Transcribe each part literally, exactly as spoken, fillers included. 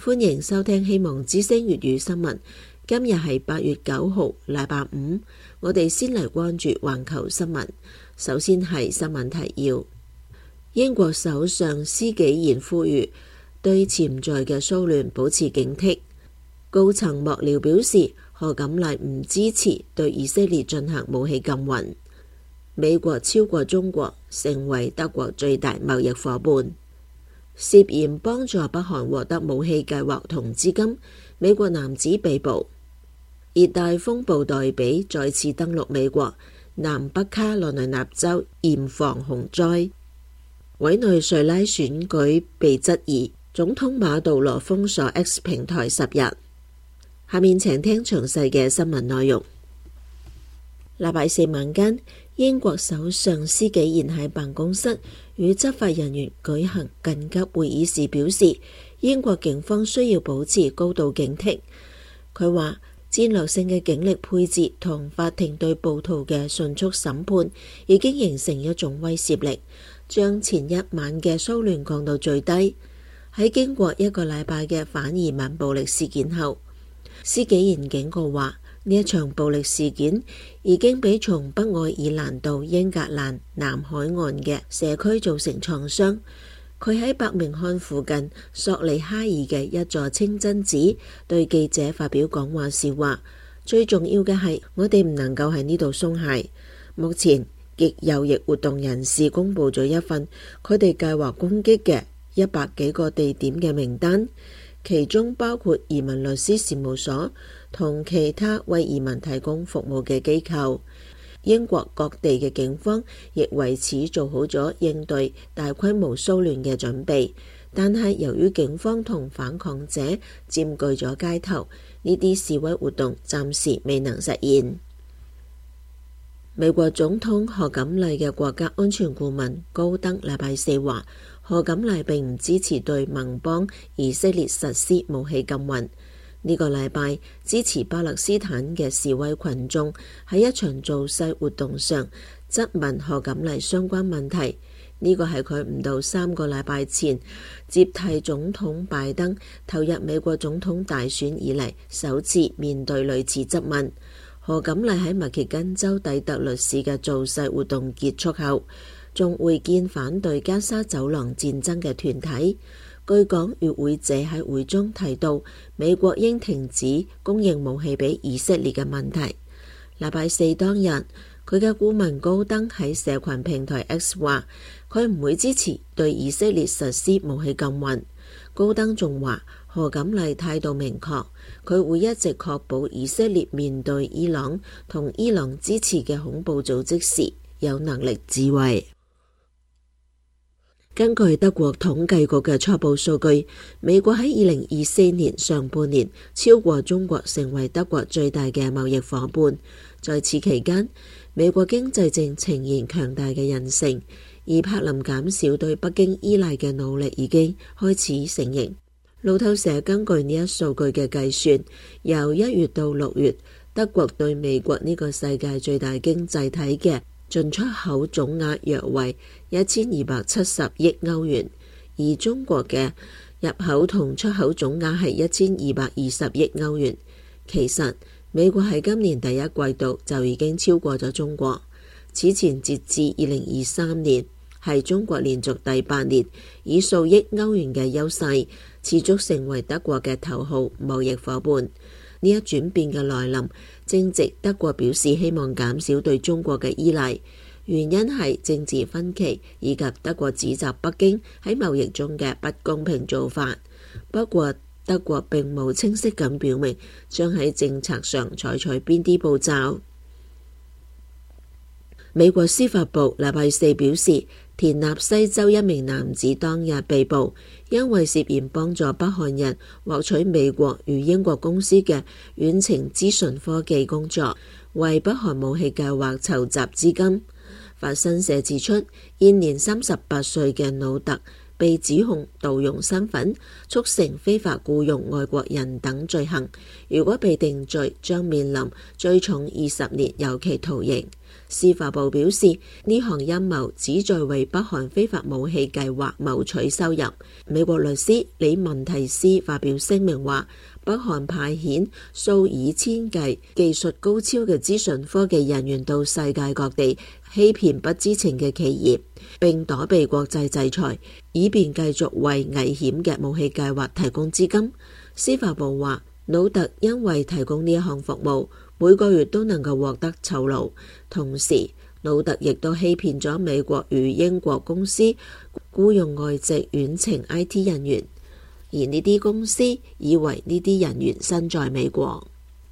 歡迎收聽希望之聲粵語新聞。今日係八月九號，禮拜五。我哋先嚟關注環球新聞。首先係新聞提要：英國首相施紀賢呼籲對潛在嘅騷亂保持警惕。高層幕僚表示，賀錦麗唔支持對以色列進行武器禁運。美國超過中國，成為德國最大貿易夥伴。涉嫌幫助北韓獲得武器計劃同資金，美國男子被捕。熱帶風暴黛比再次登陸美國，南北卡羅來納州嚴防洪災。委內瑞拉選舉被質疑，總統馬杜羅封鎖 X 平台十日。下面請聽詳細嘅新聞內容。禮拜四晚間，英國首相施紀賢喺辦公室與執法人員舉行緊急會議時表示，英國警方需要保持高度警惕。佢話，戰略性嘅警力配置同法庭對暴徒嘅迅速審判已經形成一種威懾力，將前一晚嘅騷亂降到最低。喺經過一個禮拜嘅反移民暴力事件後，施紀賢警告話，呢一場暴力事件已經俾從北愛爾蘭到英格蘭南海岸嘅社區造成創傷。佢喺伯明翰附近索利哈爾嘅一座清真寺對記者發表講話時話，最重要嘅係我哋唔能夠喺呢度鬆懈。目前極右翼活動人士公布咗一份佢哋計劃攻擊嘅一百幾個地點嘅名單，其中包括移民律師事務所同其他為移民提供服務嘅機構。英國各地嘅警方亦為此做好咗應對大規模騷亂嘅準備，但係由於警方同反抗者佔據咗街頭，呢啲示威活動暫時未能實現。美國總統賀錦麗嘅國家安全顧問高登禮拜四話，賀錦麗並唔支持對盟邦以色列實施武器禁運。呢個禮拜，支持巴勒斯坦嘅示威群眾喺一場造勢活動上質問賀錦麗相關問題。呢個係佢唔到三個禮拜前接替總統拜登投入美國總統大選以嚟首次面對類似質問。賀錦麗喺密歇根州底特律市嘅造勢活動結束後，仲會見反對加沙走廊戰爭嘅團體。據講，與會者喺會中提到美國應停止供應武器俾以色列嘅問題。禮拜四當日，佢嘅顧問高登喺社群平台 X 話，佢唔會支持對以色列實施武器禁運。高登仲話，賀錦麗態度明確，佢會一直確保以色列面對伊朗同伊朗支持嘅恐怖組織時有能力自衛。根據德國統計局嘅初步數據，美國喺二零二四年上半年超過中國成為德國最大嘅貿易夥伴。在此期間，美國經濟正呈現強大嘅韌性，而柏林減少對北京依賴嘅努力已經開始成型。路透社根據呢一數據嘅計算，由一月到六月，德國對美國呢個世界最大經濟體嘅進出口總額約為一千二百七十億歐元，而中國嘅入口同出口總額係一千二百二十億歐元。其實美國喺今年第一季度就已經超過咗中國。此前截至二零二三年，係中國連續第八年以數億歐元嘅優勢持續成為德國嘅頭號貿易夥伴。呢一轉變嘅來臨，正值德國表示希望減少對中國嘅依賴，原因係政治分歧以及德國指責北京喺貿易中嘅不公平做法。不過，德國並冇清晰咁表明將喺政策上採取邊啲步驟。美國司法部禮拜四表示，田納西州一名男子當日被捕，因為涉嫌幫助北韓人獲取美國與英國公司嘅遠程資訊科技工作，為北韓武器計劃籌集資金。法新社指出，現年三十八歲嘅努特被指控盜用身份、促成非法僱用外國人等罪行，如果被定罪，將面臨最重二十年有期徒刑。 司法部表示，呢項陰謀旨在為北韓非法武器計劃謀取收入。美國律師李文提斯發表聲明話，北韓派遣數以千計技術高超嘅資訊科技人員到世界各地欺騙不知情嘅企業，並躲避國際制裁，以便繼續為危險嘅武器計劃提供資金。司法部話，努特因為提供呢一項服務，每個月都能夠獲得酬勞，同時努特亦都欺騙咗美國與英國公司僱用外籍遠程 I T 人員，而呢啲公司以為呢啲人員身在美國。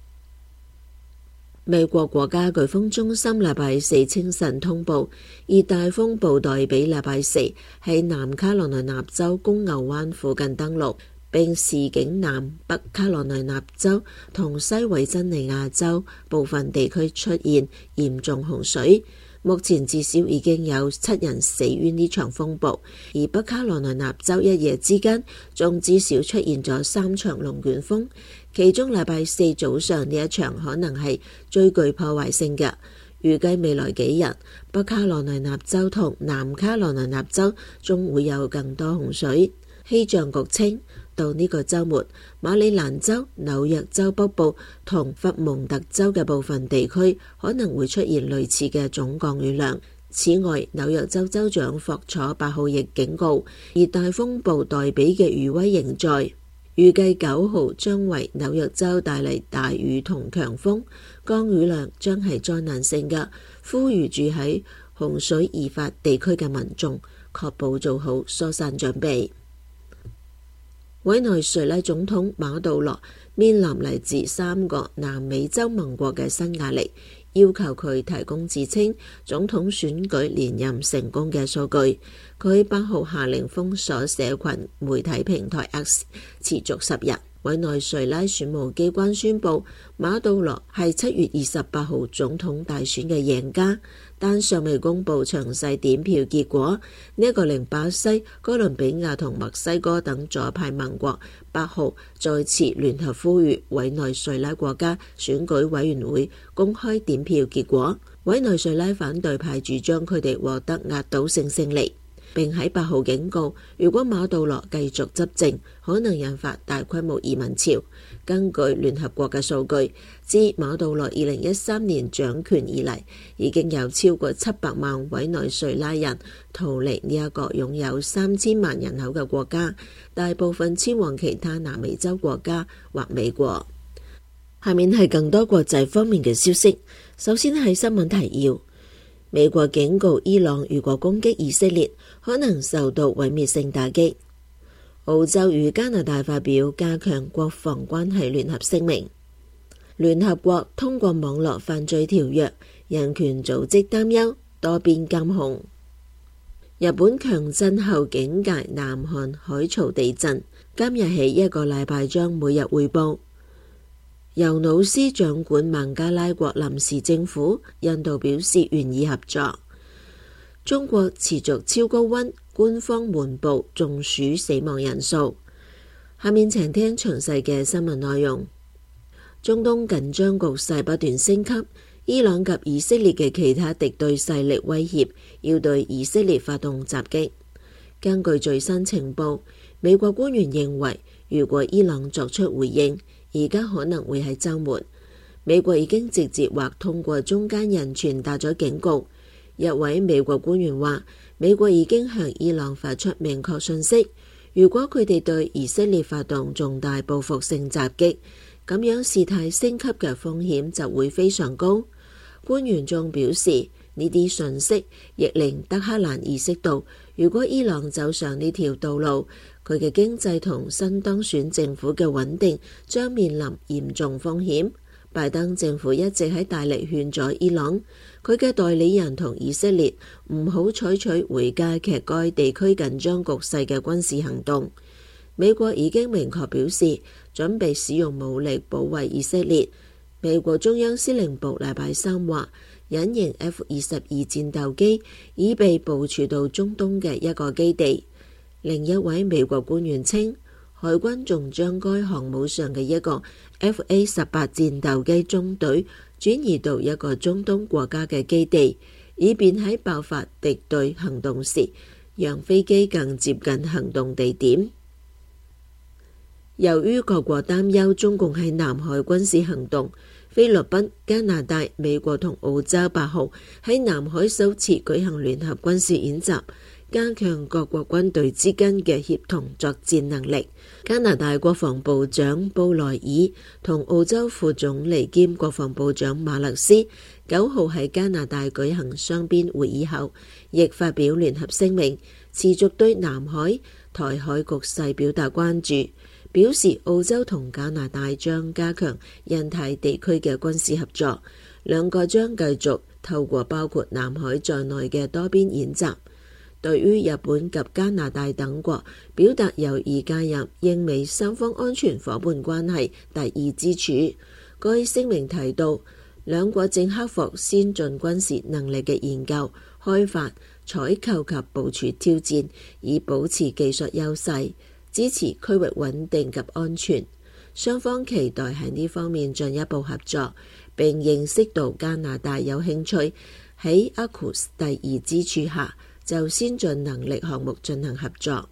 美國國家颶風中心禮拜四清晨通報，熱帶風暴黛比禮拜四喺南卡羅來納州公牛灣附近登陸，並示警南北卡羅來納州同西維珍尼亞州部分地區出現嚴重洪水。目前至少已經有七人死於呢場風暴，而北卡羅來納州一夜之間仲至少出現咗三場龍捲風，其中禮拜四早上呢一場可能係最具破壞性嘅。預計未來幾日，北卡羅來納州同南卡羅來納州仲會有更多洪水。氣象局稱，到呢個週末，馬里蘭州、紐約州北部同佛蒙特州嘅部分地區可能會出現類似嘅總降雨量。此外，紐約州州長霍楚八號亦警告，熱帶風暴黛比嘅餘威仍在，預計九號將為紐約州帶嚟大雨同強風，降雨量將係災難性嘅，呼籲住喺洪水易發地區嘅民眾確保做好疏散準備。委內瑞拉總統馬杜羅面臨嚟自三個南美洲盟國嘅新壓力，要求佢提供自稱總統選舉連任成功嘅數據。佢八號下令封鎖社群媒體平台 X， 持續十日。委內瑞拉選務機關宣布，馬杜羅係七月二十八號總統大選嘅贏家，但尚未公布詳細點票結果。呢一個令巴西、哥倫比亞同墨西哥等左派盟國八號再次聯合呼籲委內瑞拉國家選舉委員會公開點票結果。委內瑞拉反對派主張佢哋獲得壓倒性勝利，並喺八號警告，如果馬杜羅繼續執政，可能引發大規模移民潮。根據聯合國嘅數據，自馬杜羅二零一三年掌權以嚟，已經有超過七百萬委內瑞拉人逃離呢一個擁有三千萬人口嘅國家，大部分遷往其他南美洲國家或美國。下面係更多國際方面嘅消息。首先係新聞提要。美國警告伊朗，如果攻擊以色列，可能受到毀滅性打擊。澳洲與加拿大發表加強國防關係聯合聲明。聯合國通過網絡犯罪條約，人權組織擔憂多邊監控。日本強震後警戒南韓海槽地震，今日起一個禮拜將每日匯報。由努斯掌管孟加拉國臨時政府，印度表示願意合作。中國持續超高溫，官方瞞報中暑死亡人數。下面請聽詳細嘅新聞內容。中東緊張局勢不斷升級，伊朗及以色列嘅其他敵對勢力威脅要對以色列發動襲擊。根據最新情報，美國官員認為，如果伊朗作出回應，而家可能會喺週末。美國已經直接或通過中間人傳達咗警告。一位美國官員話，美國已經向伊朗發出明確訊息，如果佢哋對以色列發動重大報復性襲擊，咁樣事態升級嘅風險就會非常高。官員仲表示，呢啲訊息亦令德黑蘭意識到，如果伊朗走上呢條道路，佢嘅經濟同新當選政府嘅穩定將面臨嚴重風險。拜登政府一直喺大力勸阻伊朗，佢嘅代理人同以色列唔好採取會加劇該地區緊張局勢嘅軍事行動。美國已經明確表示準備使用武力保衛以色列。美國中央司令部禮拜三話，隱形 F 二十二戰鬥機已被部署到中東嘅一個基地。另一位美國官員稱， 海軍仲將該航母上嘅一個 F A 十八戰鬥機中隊轉移到一個中東國家嘅基地，以便喺爆發敵對行動時，讓飛機更接近行動地點。由於各國擔憂中共喺南海軍事行動，菲律賓、加拿大、美國同澳洲八號喺南海首次舉行聯合軍事演習，加強各國軍隊之間嘅協同作戰能力。加拿大國防部長布萊爾同澳洲副總理兼國防部長馬勒斯九號喺加拿大舉行雙邊會議後，亦發表聯合聲明，持續對南海、台海局勢表達關注，表示澳洲同加拿大將加強印太地區嘅軍事合作，兩個將繼續透過包括南海在內嘅多邊演習。對於日本及加拿大等國表達有意加入英美三方安全夥伴關係第二支柱，該聲明提到，兩國正克服先進軍事能力嘅研究、開發、採購及部署挑戰，以保持技術優勢，支持區域穩定及安全。雙方期待喺呢方面進一步合作，並認識到加拿大有興趣喺 A Q U S 第二支柱下就先進能力項目進行合作。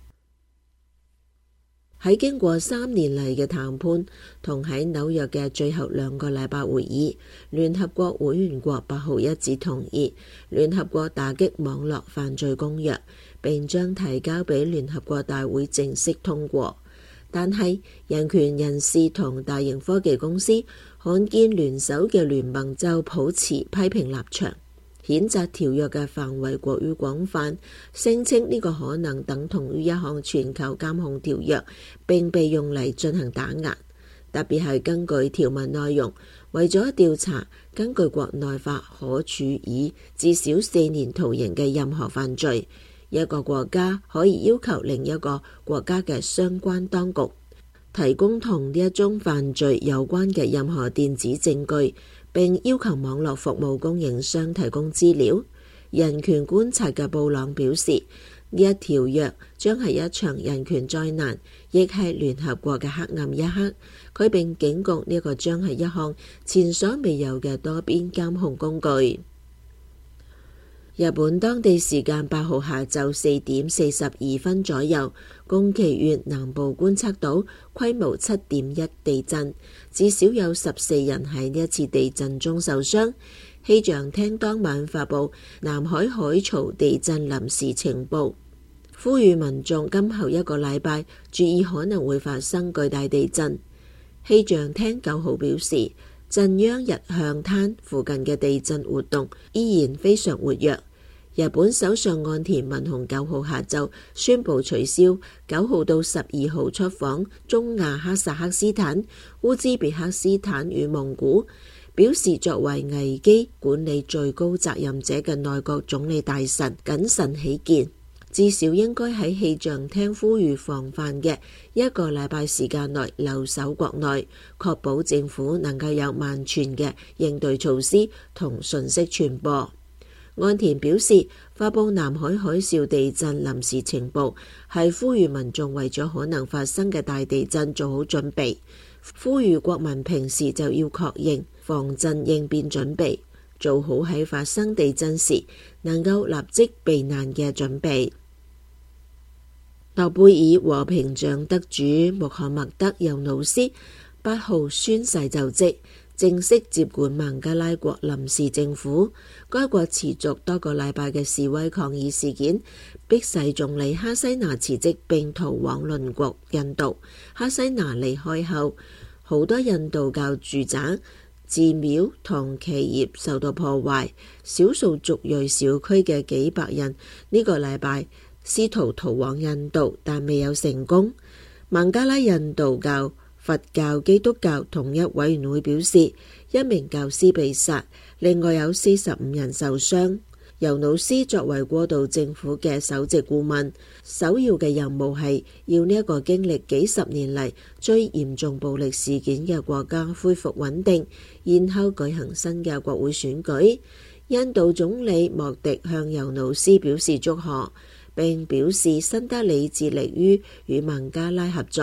喺經過三年嚟嘅談判同喺紐約嘅最後兩個禮拜會議，聯合國會員國八號一致同意聯合國打擊網絡犯罪公約，並將提交俾聯合國大會正式通過。但係人權人士同大型科技公司罕見聯手嘅聯盟就抱持批評立場，譴責條約嘅範圍過於廣泛，聲稱呢個可能等同於一項全球監控條約，並被用嚟進行打壓。特別係根據條文內容，為咗調查根據國內法可處以至少四年徒刑嘅任何犯罪，一個國家可以要求另一個國家嘅相關當局提供同呢一宗犯罪有關嘅任何電子證據，並要求網絡服務供應商提供資料。人權觀察嘅布朗表示，呢一條約將係一場人權災難，亦係聯合國嘅黑暗一刻。佢並警告呢個將係一項前所未有嘅多邊監控工具。日本當地時間八號下晝四點四十二分左右，宮崎縣南部觀測到規模七點一地震，至少有十四人喺呢一次地震中受傷。氣象廳當晚發布南海海槽地震臨時情報，呼籲民眾今後一個禮拜注意可能會發生巨大地震。氣象廳九號表示，震央日向灘附近嘅地震活動依然非常活躍。日本首相岸田文雄九號下晝宣布取消九號到十二號出訪中亞哈薩克斯坦、烏茲別克斯坦與蒙古，表示作為危機管理最高責任者嘅內閣總理大臣謹慎起見，至少應該喺氣象廳呼籲防範嘅一個禮拜時間內留守國內，確保政府能夠有萬全嘅應對措施同信息傳播。岸田表示，發布南海海嘯地震臨時情報係呼籲民眾為咗可能發生嘅大地震做好準備，呼籲國民平時就要確認防震應變準備，做好喺發生地震時能夠立即避難嘅準備。諾貝爾和平獎得主穆罕默德尤努斯八號宣誓就職，正式接管孟加拉國臨時政府。該國持續多個禮拜嘅示威抗議事件，迫使總理哈西娜辭職並逃往鄰國印度。哈西娜離開後，好多印度教住宅、寺廟同企業受到破壞，少數族裔小區嘅幾百人呢個禮拜試圖逃往印度，但未有成功。孟加拉印度教、佛教、基督教統一委員會表示，一名教師被殺，另外有四十五人受傷。尤努斯作為過渡政府嘅首席顧問，首要嘅任務係要呢一個經歷幾十年嚟最嚴重暴力事件嘅國家恢復穩定，然後舉行新嘅國會選舉。印度總理莫迪向尤努斯表示祝賀，並表示新德里致力於與孟加拉合作，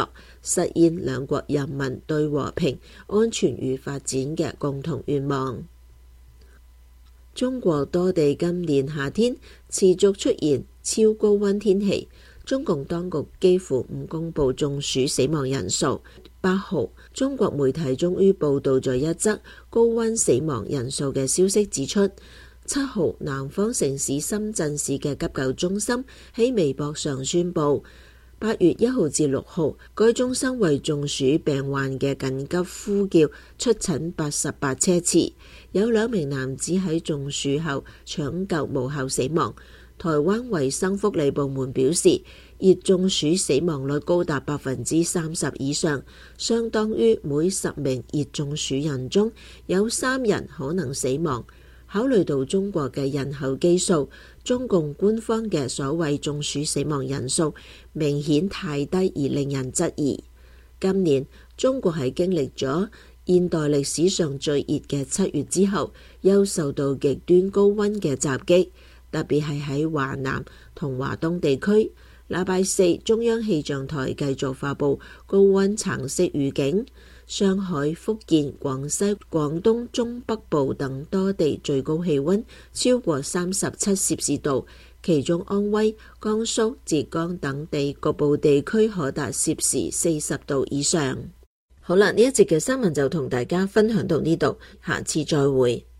實現兩國人民對和平、安全與發展嘅共同願望。中國多地今年夏天持續出現超高溫天氣，中共當局幾乎唔公布中暑死亡人數。八號，中國媒體終於報道咗一則高溫死亡人數嘅消息，指出七號南方城市深圳市嘅急救中心喺微博上宣布，八月一號至六號，該中心為中暑病患嘅緊急呼叫出診八十八車次，有兩名男子喺中暑後搶救無效死亡。台灣衛生福利部門表示，熱中暑死亡率高達百分之三十以上，相當於每十名熱中暑人中有三人可能死亡。考慮到中國嘅人口基數，中共官方嘅所謂中暑死亡人數明顯太低而令人質疑。今年中國喺經歷咗現代歷史上最熱嘅七月之後，又受到極端高溫嘅襲擊，特別係喺華南同華東地區。禮拜四，中央氣象台繼續發布高溫橙色預警。上海、福建、廣西、廣東中北部等多地最高氣溫超過三十七攝氏度，其中安徽、江蘇、浙江等地局部地區可達攝氏四十度以上。好啦，呢一節嘅新聞就同大家分享到呢度，下次再會。